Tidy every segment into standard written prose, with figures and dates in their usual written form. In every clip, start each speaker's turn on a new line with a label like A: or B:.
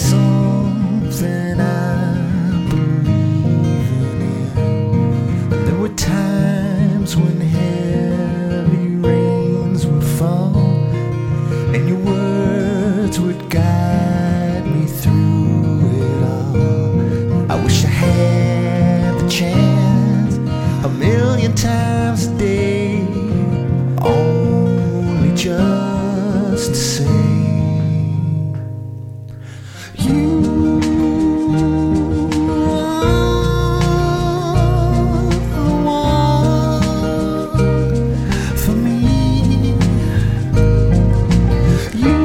A: something I'm believing in. There were times when heavy rains would fall, and your words would guide me through it all. I wish I had the chance a million times a day, only just to say you are the one for me. You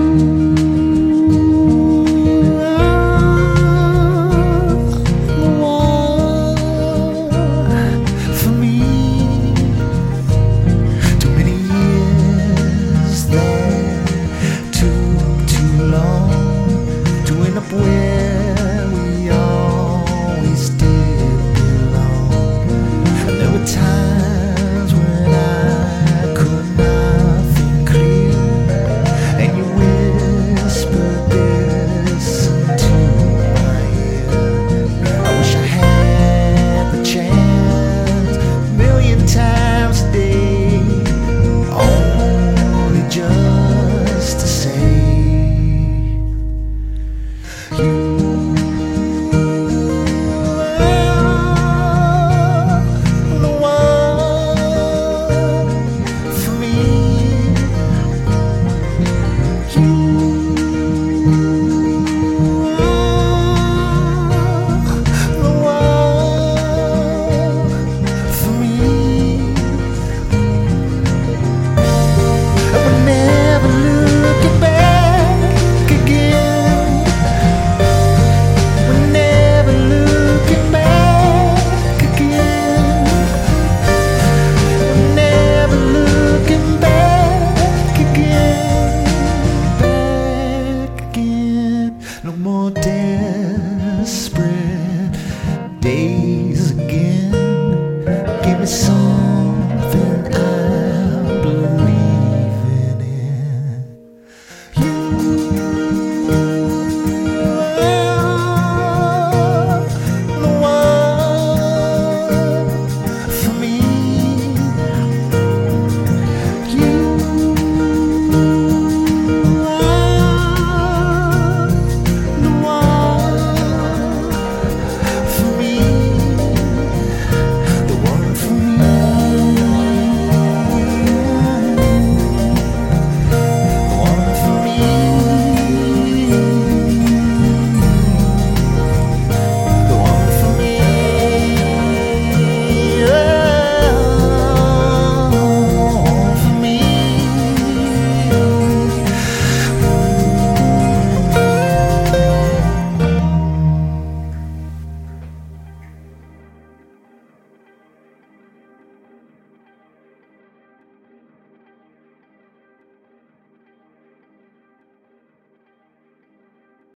A: are the one for me. Too many years that took too long to end up where we always did belong. And there were times when I could not think clear, and you whispered this into my ear. I wish I had the chance a million times a day, only just to say you are the one for me. You are the one for me. And we're never looking back again. We're never looking back again. We're never looking back again. Back again. No more death.